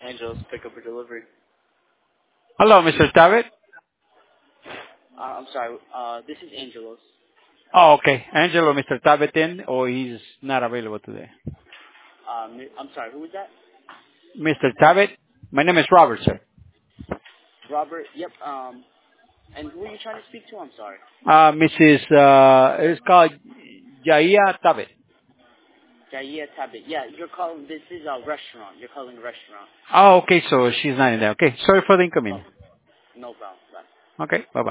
Angelos Pickup or Delivery. Hello, Mr. Tabit. I'm sorry. This is Angelos. Oh, okay. Angelo, Mr. Tabit in, or he's not available today. I'm sorry. Who was that? Mr. Tabit, my name is Robert, sir. Robert. Yep. And who are you trying to speak to? I'm sorry. It's called Jaya Tabit. Jaya Tabit. Yeah, you're calling. This is a restaurant. You're calling a restaurant. Oh, okay, so she's not in there. Okay, sorry for the Oh, inconvenience. no problem. Bye. Okay, bye-bye.